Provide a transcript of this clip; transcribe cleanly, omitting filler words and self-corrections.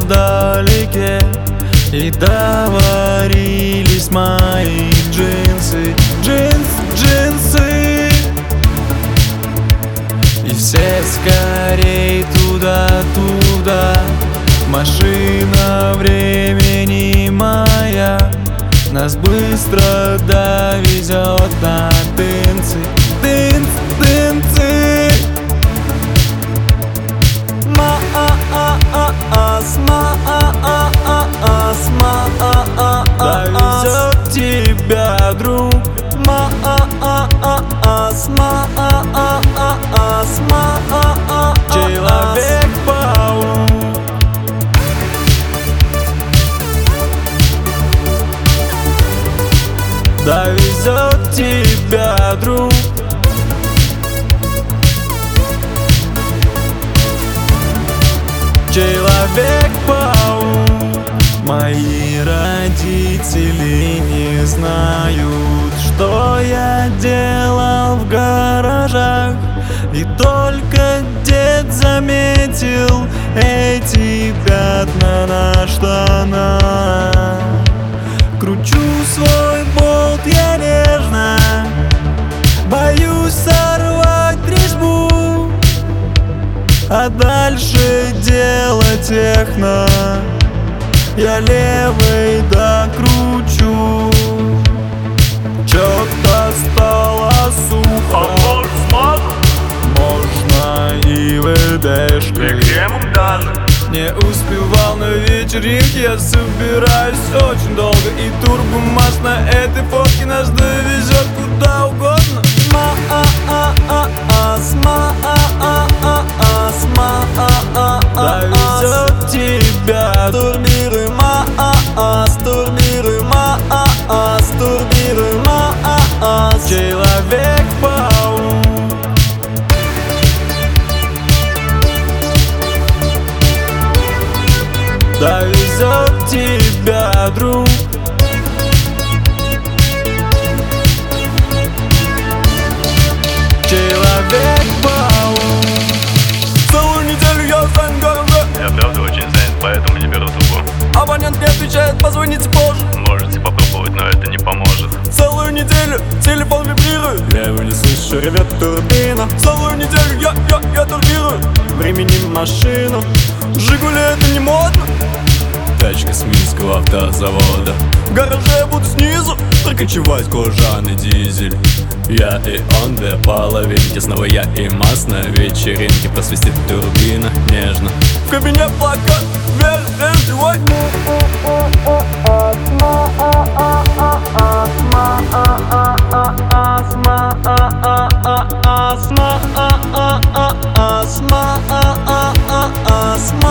вдалеке, и доварились мои джинсы, джинсы. И все скорей туда, машина времени моя нас быстро довезет на тынцы. Довезет тебя друг, Человек-паук. Довезет тебя друг, Человек-паук. Мои родители не знают, что я делал в гаражах, и только дед заметил эти пятна на штанах. Кручу свой болт я нежно, боюсь сорвать резьбу, а дальше дело техно, я левой докручу. Чё-то стало сухо, можно и ВДшкой. Не успевал на вечеринке, я собираюсь очень долго, и турбомас на этой фотке нас довезет куда угодно. Довезет тебя турниры, Человек-паук. Довезет тебя друг, Человек-паук. Целую неделю я занят в гараже. Я правда очень занят, поэтому не беру трубку. Абонент не отвечает, позвоните позже. Можете попробовать, но это не поможет. Целую неделю телефон вибрирует, Я его не слышу, ревет турбина. целую неделю я турбирую. Времени машину, Жигули это не модно, тачка с минского автозавода. в гараже я буду снизу. Прокачевать кожаный дизель. Я и он, две половинки, снова я и Мас на вечеринке. Просвистит турбина нежно. В кабине плакат, верь, ой. Asma